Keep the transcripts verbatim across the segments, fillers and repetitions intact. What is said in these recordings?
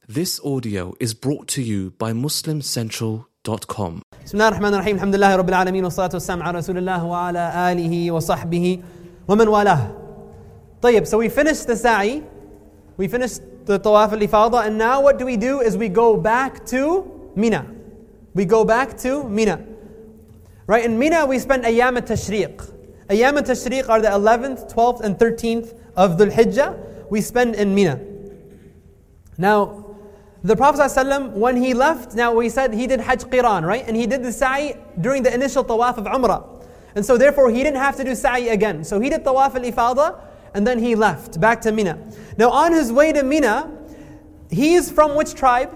This audio is brought to you by muslim central dot com. Bismillah ar-Rahman ar-Rahim. Alhamdulillahi Rabbil Alameen. Wa salatu wa salam ala Rasulillah wa ala alihi wa sahbihi wa man walah. Tayyib, so we finished the sa'i. We finished the tawaf al-ifada. And now what do we do is we go back to Mina. We go back to Mina. Right, in Mina we spend ayyam al-tashriq. Ayyam al-tashriq are the eleventh, twelfth and thirteenth of Dhul Hijjah. We spend in Mina. Now, the Prophet ﷺ, when he left, now we said he did Hajj Qiran, right? And he did the sa'i during the initial tawaf of Umrah. And so therefore he didn't have to do sa'i again. So he did tawaf al-ifada and then he left back to Mina. Now on his way to Mina, he is from which tribe?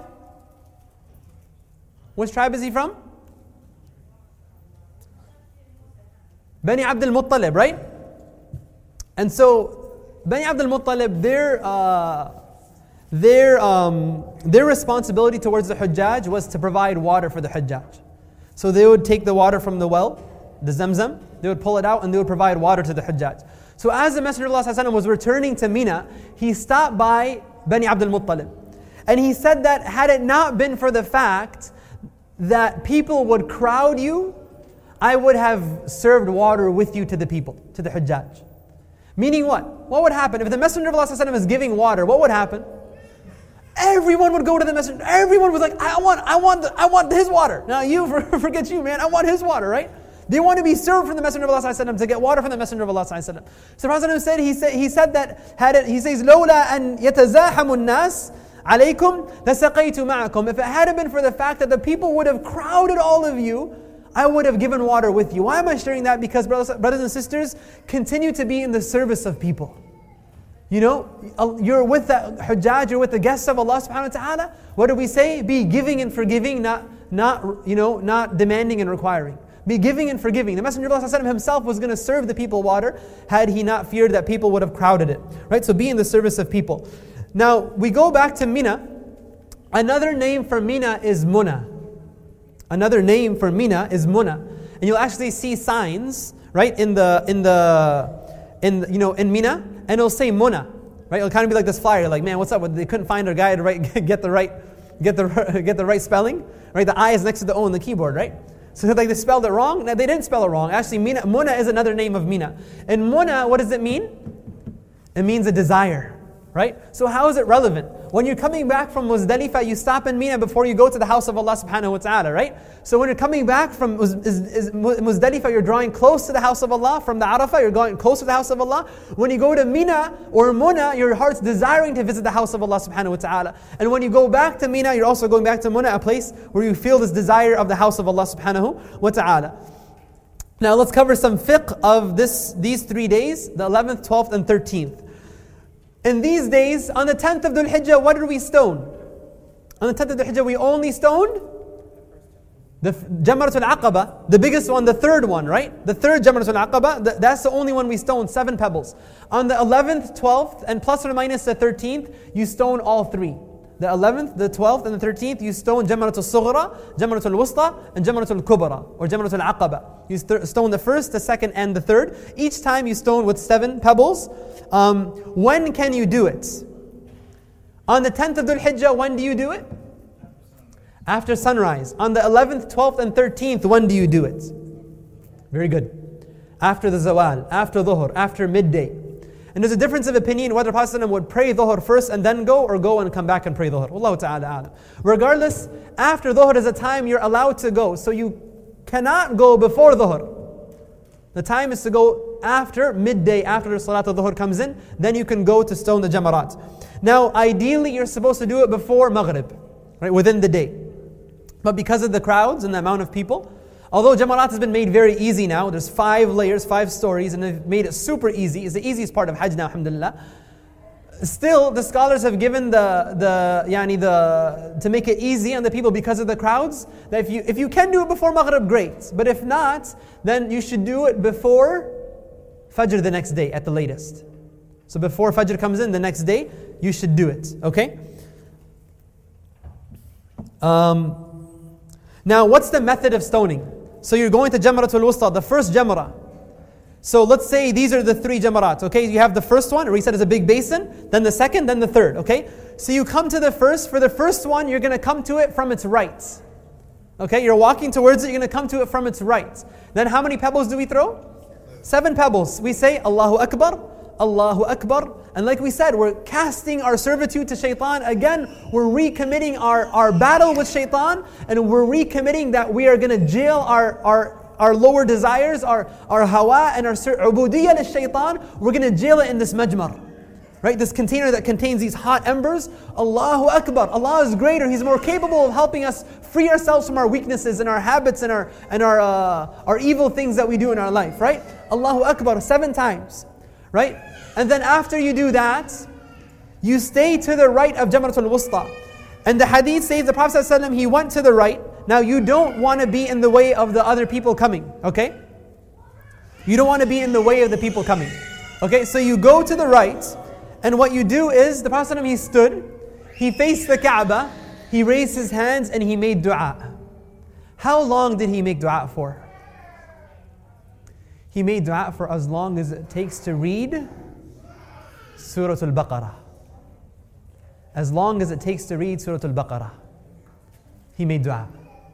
Which tribe is he from? Bani Abdul Muttalib, right? And so Bani Abdul Muttalib, their uh, Their, um, their responsibility towards the Hujjaj was to provide water for the Hujjaj. So they would take the water from the well, the Zamzam, they would pull it out and they would provide water to the Hujjaj. So as the Messenger of Allah ﷺ was returning to Mina, he stopped by Bani Abdul Muttalib. And he said that had it not been for the fact that people would crowd you, I would have served water with you to the people, to the Hujjaj. Meaning what? What would happen? If the Messenger of Allah ﷺ is giving water, what would happen? Everyone would go to the messenger. Everyone was like, I want, I want, the, I want his water. Now you, forget you, man. I want his water, right? They want to be served from the Messenger of Allah ﷺ, to get water from the Messenger of Allah ﷺ. So the Prophet said, he said, he said that had it, he says, لولا أن يتزاحم الناس عليكم لسقيت معكم. If it hadn't been for the fact that the people would have crowded all of you, I would have given water with you. Why am I sharing that? Because brothers, brothers and sisters, continue to be in the service of people. You know, you're with the Hujjaj, you're with the guests of Allah subhanahu wa ta'ala. What do we say? Be giving and forgiving, not, not, you know, not demanding and requiring. Be giving and forgiving. The Messenger of Allah ﷺ himself was going to serve the people water had he not feared that people would have crowded it. Right? So be in the service of people. Now, we go back to Mina. Another name for Mina is Muna. Another name for Mina is Muna. And you'll actually see signs, right, in the, in the, in, you know, in Mina. And it'll say Muna, right? It'll kind of be like this flyer, like, man, what's up? They couldn't find a guy to write, get the right, get the get the right spelling, right? The I is next to the O on the keyboard, right? So like they spelled it wrong. No, they didn't spell it wrong. Actually, Mina, Muna is another name of Mina. And Muna, what does it mean? It means a desire, right? So how is it relevant? When you're coming back from Muzdalifah, you stop in Mina before you go to the house of Allah subhanahu wa ta'ala, right? So when you're coming back from Muzdalifah, you're drawing close to the house of Allah. From the Arafah, you're going close to the house of Allah. When you go to Mina or Muna, your heart's desiring to visit the house of Allah subhanahu wa ta'ala. And when you go back to Mina, you're also going back to Muna, a place where you feel this desire of the house of Allah subhanahu wa ta'ala. Now let's cover some fiqh of this these three days, the eleventh, twelfth and thirteenth. In these days, on the tenth of Dhul Hijjah, what did we stone? On the tenth of Dhul Hijjah, we only stoned the Jamratul Aqaba, the biggest one, the third one, right? The third Jamratul Aqaba, that's the only one we stoned, seven pebbles. On the eleventh, twelfth, and plus or minus the thirteenth, you stone all three. The eleventh, the twelfth, and the thirteenth, you stone Jamratul Sughra, Jamratul Wusta, and Jamratul Kubra, or Jamratul Aqaba. You st- stone the first, the second, and the third. Each time you stone with seven pebbles. Um, when can you do it? On the tenth of Dhul Hijjah, when do you do it? After sunrise. On the eleventh, twelfth, and thirteenth, when do you do it? Very good. After the zawal, after dhuhr, after midday. And there's a difference of opinion whether Prophet ﷺ would pray dhuhr first and then go, or go and come back and pray dhuhr. Wallahu ta'ala a'lam. Regardless, after dhuhr is a time you're allowed to go. So you cannot go before dhuhr. The time is to go after midday, after Salat al-Dhuhr comes in, then you can go to stone the Jamarat. Now, ideally, you're supposed to do it before Maghrib, right, within the day. But because of the crowds and the amount of people, although Jamarat has been made very easy now, there's five layers, five stories, and they've made it super easy. It's the easiest part of Hajj now, alhamdulillah. Still, the scholars have given the, the, yani the, to make it easy on the people because of the crowds, that if you, if you can do it before Maghrib, great. But if not, then you should do it before Fajr the next day at the latest. So before Fajr comes in the next day, you should do it, okay? Um, now, what's the method of stoning? So you're going to Jamratul Wusta, the first Jamrah. So let's say these are the three Jamarat, okay? You have the first one, where he said is a big basin, then the second, then the third, okay? So you come to the first. For the first one, you're going to come to it from its right. Okay, you're walking towards it, you're going to come to it from its right. Then how many pebbles do we throw? Seven pebbles. We say, Allahu Akbar, Allahu Akbar. And like we said, we're casting our servitude to shaitan. Again, we're recommitting our, our battle with shaitan. And we're recommitting that we are going to jail our, our, our lower desires, our, our hawa and our ubudiyyah to shaitan. We're going to jail it in this majmar. Right, this container that contains these hot embers. Allahu Akbar. Allah is greater. He's more capable of helping us free ourselves from our weaknesses and our habits and our and our uh, our evil things that we do in our life. Right? Allahu Akbar seven times. Right? And then after you do that, you stay to the right of Jamratul Wusta. And the hadith says the Prophet ﷺ, he went to the right. Now you don't want to be in the way of the other people coming. Okay? You don't want to be in the way of the people coming. Okay? So you go to the right. And what you do is, the Prophet ﷺ, he stood, he faced the Kaaba, he raised his hands and he made dua. How long did he make dua for? He made dua for as long as it takes to read Surah Al-Baqarah. As long as it takes to read Surah Al-Baqarah. He made dua.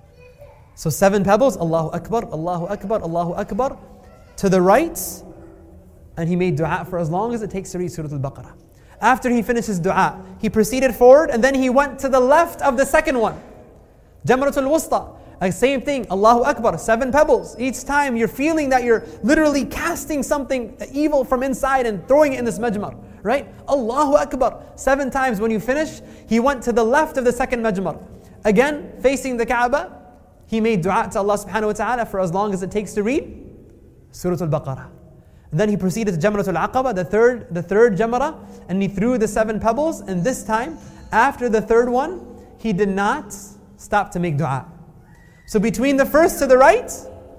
So seven pebbles, Allahu Akbar, Allahu Akbar, Allahu Akbar, to the right. And he made dua for as long as it takes to read Surah Al-Baqarah. After he finished his dua, he proceeded forward and then he went to the left of the second one. Jamratul Wusta. Like same thing, Allahu Akbar, seven pebbles. Each time you're feeling that you're literally casting something evil from inside and throwing it in this majmar. Right? Allahu Akbar. Seven times. When you finish, he went to the left of the second majmar. Again, facing the Kaaba, he made dua to Allah subhanahu wa ta'ala for as long as it takes to read Surah Al-Baqarah. And then he proceeded to Jamratul Aqaba, the third, the third Jamrah, and he threw the seven pebbles. And this time, after the third one, he did not stop to make dua. So between the first to the right,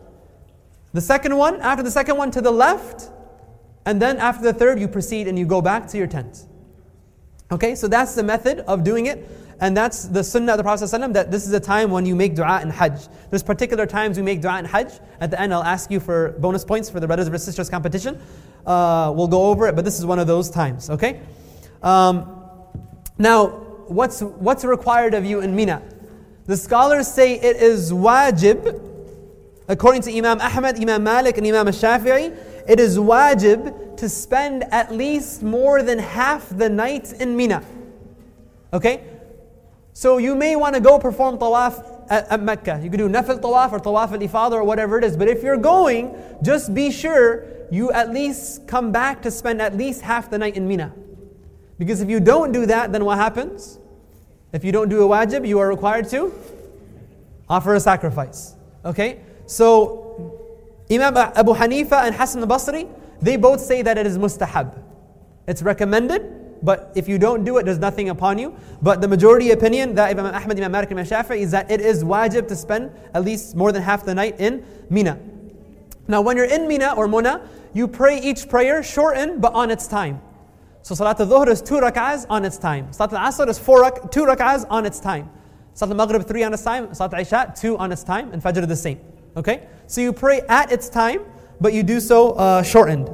the second one, after the second one to the left, and then after the third, you proceed and you go back to your tent. Okay, so that's the method of doing it. And that's the sunnah of the Prophet ﷺ, that this is a time when you make dua in Hajj. There's particular times we make dua in Hajj. At the end, I'll ask you for bonus points for the Brothers versus Sisters competition. Uh, we'll go over it, but this is one of those times, okay? Um, now, what's what's required of you in Mina? The scholars say it is wajib, according to Imam Ahmad, Imam Malik, and Imam Shafi'i, it is wajib to spend at least more than half the night in Mina. Okay? So you may want to go perform tawaf at, at Mecca. You can do nafil tawaf or tawaf al-ifada or whatever it is. But if you're going, just be sure you at least come back to spend at least half the night in Mina. Because if you don't do that, then what happens? If you don't do a wajib, you are required to offer a sacrifice. Okay? So Imam Abu Hanifa and Hassan al-Basri, they both say that it is mustahab. It's recommended. But if you don't do it, there's nothing upon you. But the majority opinion, that Imam Ahmad, Imam Malik, Imam Shafi'i, is that it is wajib to spend at least more than half the night in Mina. Now when you're in Mina or Muna, you pray each prayer shortened but on its time. So Salat al-Dhuhr is two rak'ahs on its time. Salat al-Asr is four rak- two rak'ahs on its time. Salat al-Maghrib three on its time. Salat al-Isha two on its time. And Fajr the same. Okay? So you pray at its time, but you do so uh, shortened.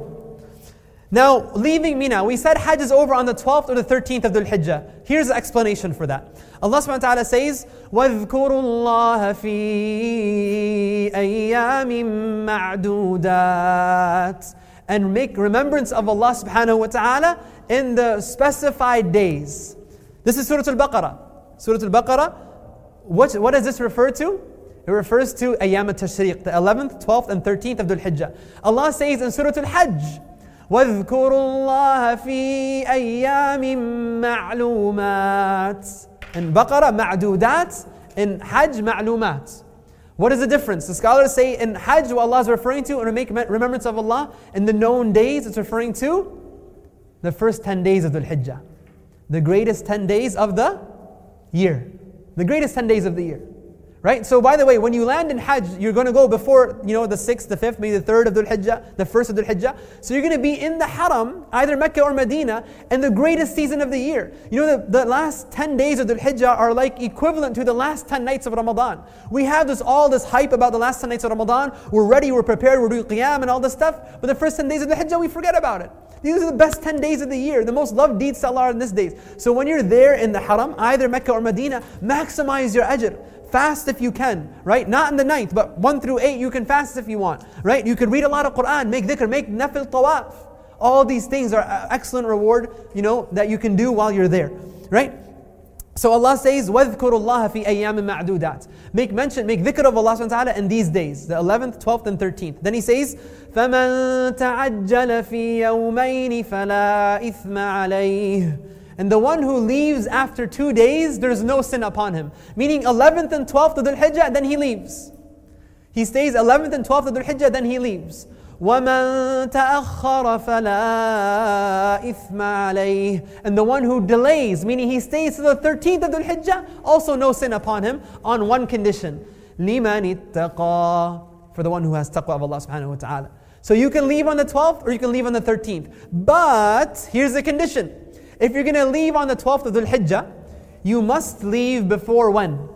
Now, leaving Mina, we said Hajj is over on the twelfth or the thirteenth of Dhul Hijjah. Here's the explanation for that. Allah subhanahu wa ta'ala says, وَاذْكُرُوا اللَّهَ فِي أَيَّامٍ مَعْدُودَاتٍ. And make remembrance of Allah subhanahu wa ta'ala in the specified days. This is Surah Al-Baqarah. Surah Al-Baqarah, what, what does this refer to? It refers to Ayyam al-Tashriq, the eleventh, twelfth, and thirteenth of Dhul Hijjah. Allah says in Surah Al-Hajj, وَاذْكُرُوا اللَّهَ فِي أَيَّامٍ مَعْلُومَاتٍ. In Baqarah, ma'dudat. In Hajj, ma'lumat. What is the difference? The scholars say in Hajj, what Allah is referring to, and make remembrance of Allah, in the known days, it's referring to the first ten days of Dhul Hijjah. The greatest ten days of the year. The greatest ten days of the year. Right? So by the way, when you land in Hajj, you're going to go before, you know, the sixth, the fifth, maybe the third of Dhul Hijjah, the first of Dhul Hijjah. So you're going to be in the Haram, either Mecca or Medina, in the greatest season of the year. You know, the, the last ten days of Dhul Hijjah are like equivalent to the last ten nights of Ramadan. We have this all this hype about the last ten nights of Ramadan. We're ready, we're prepared, we're doing Qiyam and all this stuff. But the first ten days of Dhul Hijjah, we forget about it. These are the best ten days of the year, the most loved deeds to Allah in these days. So when you're there in the Haram, either Mecca or Medina, maximize your ajr. Fast if you can, right? Not in the ninth, but one through eight, you can fast if you want, right? You can read a lot of Quran, make dhikr, make nafil tawaf. All these things are excellent reward, you know, that you can do while you're there, right? So Allah says, وَاذْكُرُوا اللَّهَ فِي أَيَّامٍ مَعْدُودَاتٍ. Make mention, make dhikr of Allah subhanahu wa ta'ala in these days, the eleventh, twelfth and thirteenth. Then He says, فَمَن تَعَجَّلَ فِي يَوْمَيْنِ فَلَا إِثْمَ عَلَيْهِ. And the one who leaves after two days, there's no sin upon him. Meaning eleventh and twelfth of Dhul Hijjah, then he leaves. He stays eleventh and twelfth of Dhul Hijjah, then he leaves. وَمَن تَأَخَّرَ فَلَا إِثْمَ عَلَيْهِ. And the one who delays, meaning he stays to the thirteenth of Dhul Hijjah, also no sin upon him, on one condition. لِمَنِ اتَّقَى. For the one who has taqwa of Allah subhanahu wa ta'ala. So you can leave on the twelfth or you can leave on the thirteenth. But here's the condition. If you're going to leave on the twelfth of Dhul Hijjah, you must leave before when?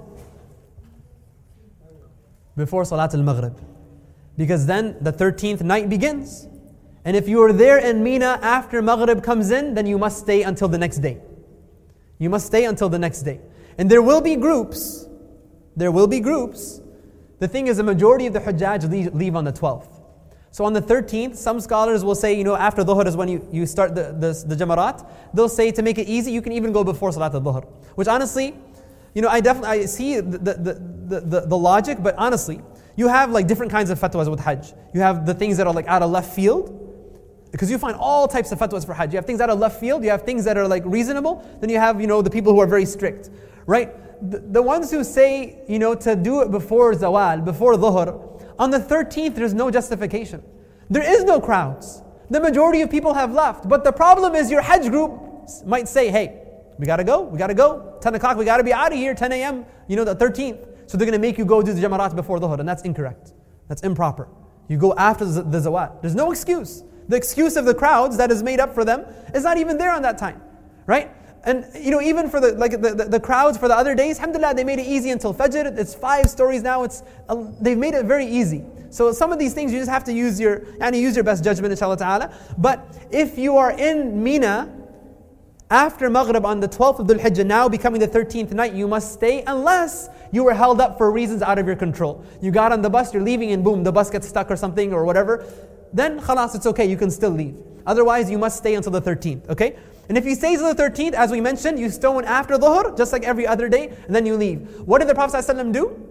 Before Salat al-Maghrib. Because then the thirteenth night begins. And if you are there in Mina after Maghrib comes in, then you must stay until the next day. You must stay until the next day. And there will be groups. There will be groups. The thing is, the majority of the Hujjaj leave, leave on the twelfth. So on the thirteenth, some scholars will say, you know, after Dhuhr is when you, you start the, the, the Jamarat. They'll say to make it easy, you can even go before Salat al-Dhuhr. Which honestly, you know, I definitely I see the, the, the, the, the logic, but honestly, you have like different kinds of fatwas with Hajj. You have the things that are like out of left field, because you find all types of fatwas for Hajj. You have things out of left field, you have things that are like reasonable, then you have, you know, the people who are very strict, right? The, the ones who say, you know, to do it before Zawal, before Dhuhr, on the thirteenth, there's no justification. There is no crowds. The majority of people have left. But the problem is your Hajj group might say, hey, we gotta go, we gotta go. ten o'clock, we gotta be out of here, ten a.m., you know, the thirteenth. So they're gonna make you go do the Jamarat before Dhuhr, and that's incorrect. That's improper. You go after the, the Zawat. There's no excuse. The excuse of the crowds that is made up for them is not even there on that time, right? And you know, even for the like the, the, the crowds for the other days, alhamdulillah, they made it easy until Fajr. It's five stories now. It's uh, they've made it very easy. So some of these things you just have to use your and use your best judgment, inshallah ta'ala. But if you are in Mina after Maghrib on the twelfth of Dhul Hijjah, now becoming the thirteenth night, you must stay unless you were held up for reasons out of your control. You got on the bus, you're leaving, and boom, the bus gets stuck or something or whatever. Then khalas, it's okay, you can still leave. Otherwise, you must stay until the thirteenth, okay? And if he stays until the thirteenth, as we mentioned, you stone after Dhuhr, just like every other day, and then you leave. What did the Prophet ﷺ do?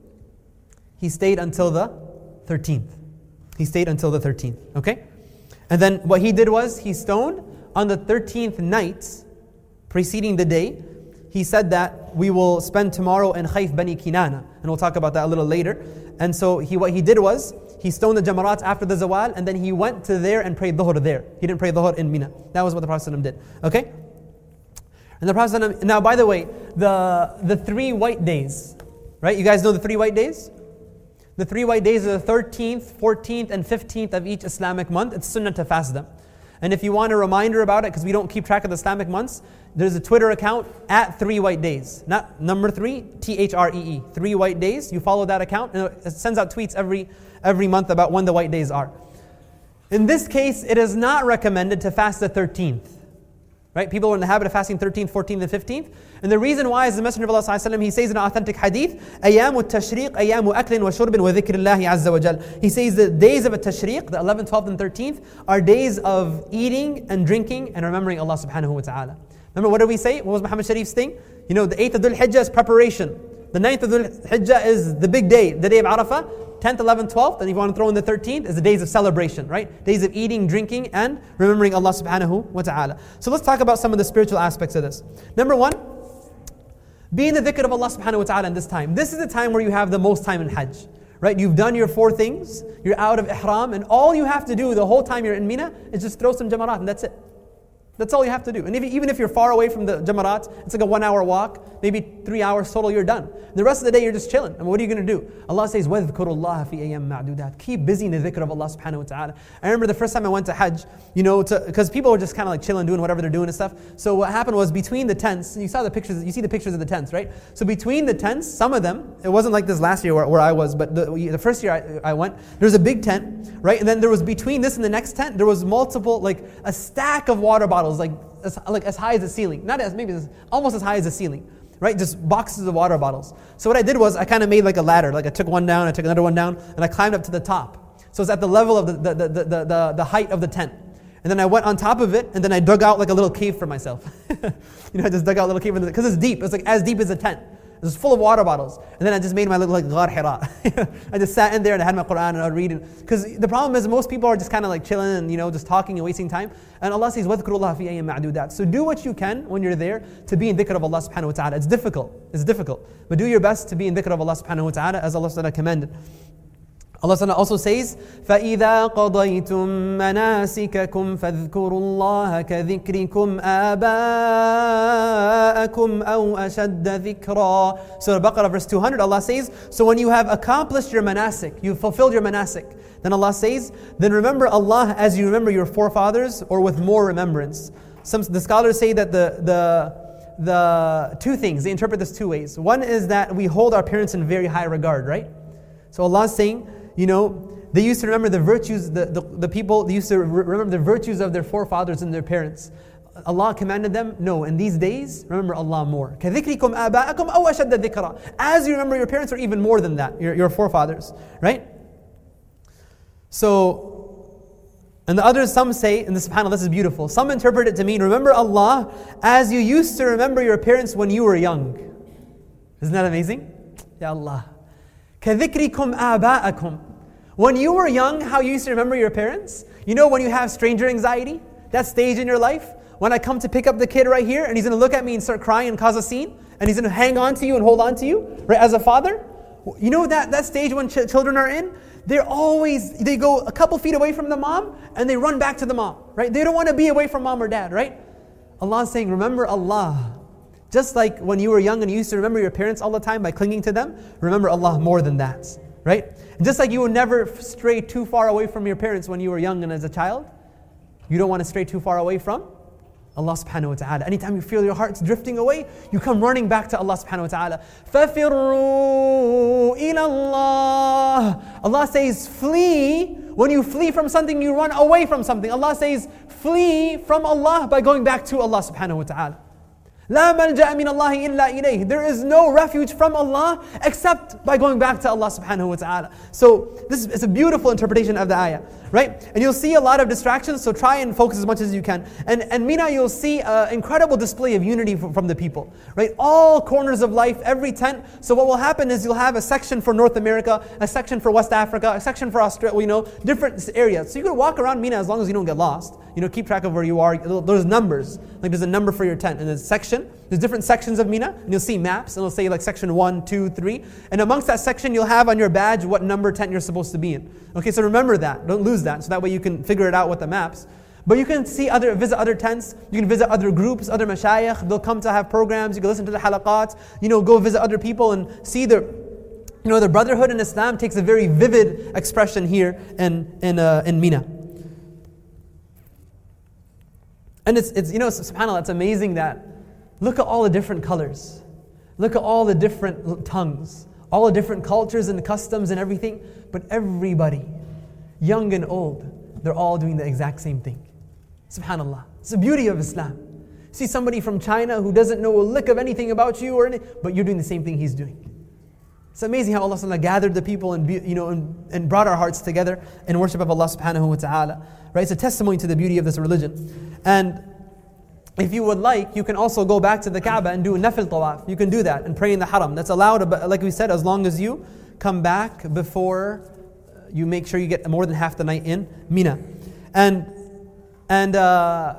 He stayed until the thirteenth. He stayed until the thirteenth, okay? And then what he did was, he stoned on the thirteenth night, preceding the day. He said that we will spend tomorrow in Khayf Bani Kinana, and we'll talk about that a little later. And so he, what he did was, he stoned the Jamarat after the Zawal, and then he went to there and prayed Dhuhr there. He didn't pray Dhuhr in Mina. That was what the Prophet ﷺ did. Okay? And the Prophet ﷺ, now by the way, the, the three white days, right? You guys know the three white days? The three white days are the thirteenth, fourteenth, and fifteenth of each Islamic month. It's sunnah to fast them. And if you want a reminder about it, because we don't keep track of the Islamic months, there's a Twitter account at Three White Days. Not number three, T H R E E. Three White Days. You follow that account, and it sends out tweets every every month about when the white days are. In this case, it is not recommended to fast the thirteenth. Right? People are in the habit of fasting thirteenth, fourteenth, and fifteenth. And the reason why is the Messenger of Allah sallallahu alaihi wasallam, he says in an authentic hadith, أَيَامُ التَّشْرِيقِ أَيَامُ أَكْلٍ وَشُرْبٍ وَذِكْرِ اللَّهِ عَزَّ وَجَلَّ. He says the days of a tashriq, the eleventh, twelfth, and thirteenth, are days of eating and drinking and remembering Allah subhanahu wa ta'ala. Remember, what did we say? What was Muhammad Sharif's thing? You know, the eighth of Dhul Hijjah is preparation. The ninth of Dhul Hijjah is the big day, the day of Arafah. tenth, eleventh, twelfth, and if you want to throw in the thirteenth, is the days of celebration, right? Days of eating, drinking, and remembering Allah subhanahu wa ta'ala. So let's talk about some of the spiritual aspects of this. Number one, be in the dhikr of Allah subhanahu wa ta'ala in this time. This is the time where you have the most time in Hajj, right? You've done your four things, you're out of ihram, and all you have to do the whole time you're in Mina is just throw some jamarat, and that's it. That's all you have to do. And if, even if you're far away from the Jamarat, it's like a one hour walk, maybe three hours total, you're done. The rest of the day, you're just chilling. And what are you going to do? Allah says, وَاذْكُرُوا اللَّهَ فِي أَيَّامٍ مَعْدُودَاتٍ. Keep busy in the dhikr of Allah subhanahu wa ta'ala. I remember the first time I went to Hajj, you know, because people were just kind of like chilling, doing whatever they're doing and stuff. So what happened was between the tents, you saw the pictures, you see the pictures of the tents, right? So between the tents, some of them, it wasn't like this last year where, where I was, but the, the first year I, I went, there was a big tent, right? And then there was between this and the next tent, there was multiple, like a stack of water bottles, like As, like as high as the ceiling. Not as, maybe as, almost as high as the ceiling. Right? Just boxes of water bottles. So what I did was I kind of made like a ladder. Like I took one down, I took another one down, and I climbed up to the top. So it's at the level of the, the, the, the, the, the height of the tent. And then I went on top of it, and then I dug out like a little cave for myself. You know, I just dug out a little cave, because it's deep. It's like as deep as a tent. It was full of water bottles. And then I just made my little like Ghar Hira. I just sat in there and I had my Quran and I was reading. Because the problem is most people are just kind of like chilling and, you know, just talking and wasting time. And Allah says, وَاذْكُرُوا اللَّهَ فِي أَيَّامٍ مَعْدُودَاتٍ. So do what you can when you're there to be in dhikr of Allah subhanahu wa ta'ala. It's difficult. It's difficult. But do your best to be in dhikr of Allah subhanahu wa ta'ala as Allah subhanahu wa ta'ala commanded. Allah subhanahu also says, فَإِذَا قَضَيْتُم مَّنَاسِكَكُمْ فَاذْكُرُوا اللَّهَ كَذِكْرِكُمْ آبَاءَكُمْ أَوْ أَشَدَّ ذِكْرًا. Surah Al-Baqarah verse two hundred, Allah says, so when you have accomplished your manasik, you've fulfilled your manasik, then Allah says, then remember Allah as you remember your forefathers, or with more remembrance. Some the scholars say that the the the two things, they interpret this two ways. One is that we hold our parents in very high regard, right? So Allah is saying, you know, they used to remember the virtues, the, the, the people, they used to re- remember the virtues of their forefathers and their parents. Allah commanded them, no, in these days, remember Allah more. كَذِكْرِكُمْ آبَاءَكُمْ أَوْ أَشَدَّ ذِكْرًا. As you remember your parents, or even more than that, your, your forefathers, right? So, and the others, some say, and this, subhanAllah, this is beautiful, some interpret it to mean, remember Allah as you used to remember your parents when you were young. Isn't that amazing? Ya Allah. كَذِكْرِكُمْ آبَاءَكُمْ. When you were young, how you used to remember your parents? You know when you have stranger anxiety? That stage in your life? When I come to pick up the kid right here and he's going to look at me and start crying and cause a scene? And he's going to hang on to you and hold on to you? Right, as a father? You know that, that stage when ch- children are in? They're always, they go a couple feet away from the mom and they run back to the mom. Right? They don't want to be away from mom or dad, right? Allah is saying, remember Allah. Just like when you were young and you used to remember your parents all the time by clinging to them, remember Allah more than that. Right? And just like you would never stray too far away from your parents when you were young and as a child, you don't want to stray too far away from Allah subhanahu wa ta'ala. Anytime you feel your heart's drifting away, you come running back to Allah subhanahu wa ta'ala. فَفِرُّوا إِلَى اللَّهِ. Allah says, flee. When you flee from something, you run away from something. Allah says, flee from Allah by going back to Allah subhanahu wa ta'ala. لا ملجأ من الله إلا إليه. There is no refuge from Allah except by going back to Allah subhanahu wa ta'ala. So this is a beautiful interpretation of the ayah, right? And you'll see a lot of distractions, so try and focus as much as you can. And and Mina, you'll see an incredible display of unity from, from the people, right? All corners of life, every tent. So what will happen is you'll have a section for North America, a section for West Africa, a section for Australia, you know, different areas. So you can walk around Mina as long as you don't get lost. You know, keep track of where you are. There's numbers. Like there's a number for your tent. And there's a section. There's different sections of Mina. And you'll see maps. And it'll say like section one, two, three. And amongst that section, you'll have on your badge what number tent you're supposed to be in. Okay, so remember that. Don't lose that. So that way you can figure it out with the maps. But you can see other, visit other tents. You can visit other groups, other mashayikh. They'll come to have programs. You can listen to the halaqat. You know, go visit other people and see their, you know, the brotherhood in Islam takes a very vivid expression here in, in, uh, in Mina. And it's, it's, you know, subhanAllah, it's amazing that, look at all the different colors. Look at all the different tongues. All the different cultures and customs and everything. But everybody, young and old, they're all doing the exact same thing. SubhanAllah. It's the beauty of Islam. See somebody from China who doesn't know a lick of anything about you, or any, but you're doing the same thing he's doing. It's amazing how Allah subhanahu wa ta'ala gathered the people and, you know, and, and brought our hearts together in worship of Allah subhanahu wa ta'ala. Right? It's a testimony to the beauty of this religion. And if you would like, you can also go back to the Kaaba and do a nafil tawaf. You can do that and pray in the haram. That's allowed, like we said, as long as you come back before you make sure you get more than half the night in Mina. And and uh,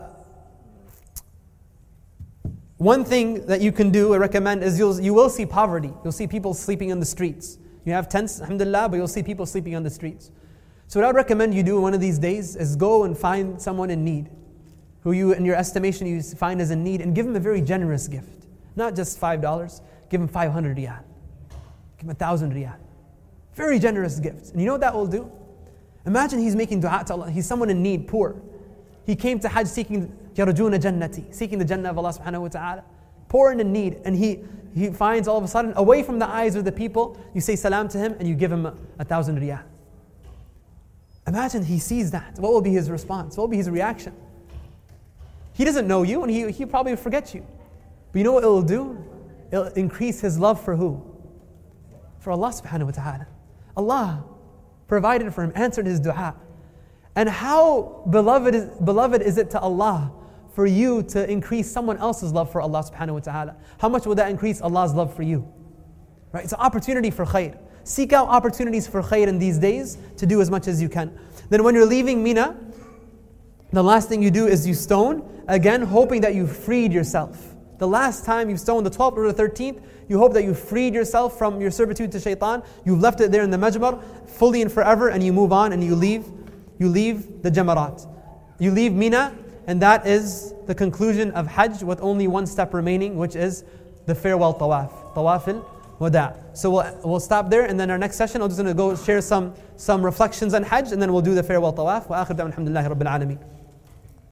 one thing that you can do, I recommend, is you'll, you will see poverty. You'll see people sleeping on the streets. You have tents, alhamdulillah, but you'll see people sleeping on the streets. So what I would recommend you do one of these days is go and find someone in need. who you, in your estimation, you find is in need, and give him a very generous gift. Not just five dollars, give him five hundred riyal. Give him a thousand riyal. Very generous gift. And you know what that will do? Imagine he's making dua to Allah. He's someone in need, poor. He came to Hajj seeking yarjuna jannati, seeking the Jannah of Allah subhanahu wa ta'ala. Poor and in need. And he, he finds all of a sudden, away from the eyes of the people, you say salam to him and you give him a, a thousand riyal. Imagine he sees that. What will be his response? What will be his reaction? He doesn't know you and he, he probably will forget you. But you know what it will do? It will increase his love for who? For Allah subhanahu wa ta'ala. Allah provided for him, answered his dua. And how beloved is, beloved is it to Allah for you to increase someone else's love for Allah subhanahu wa ta'ala? How much will that increase Allah's love for you? Right? It's an opportunity for khair. Seek out opportunities for khair in these days to do as much as you can. Then when you're leaving Mina, the last thing you do is you stone, again hoping that you freed yourself. The last time you stoned, the twelfth or the thirteenth, you hope that you freed yourself from your servitude to shaitan. You've left it there in the majmar, fully and forever, and you move on and you leave, you leave the jamarat. You leave Mina, and that is the conclusion of Hajj with only one step remaining, which is the farewell tawaf, tawaf al-wada. So we'll, we'll stop there, and then our next session, I'm just going to go share some, some reflections on Hajj, and then we'll do the farewell tawaf. Wa akhir da'wana alhamdulillahi rabbil alameen.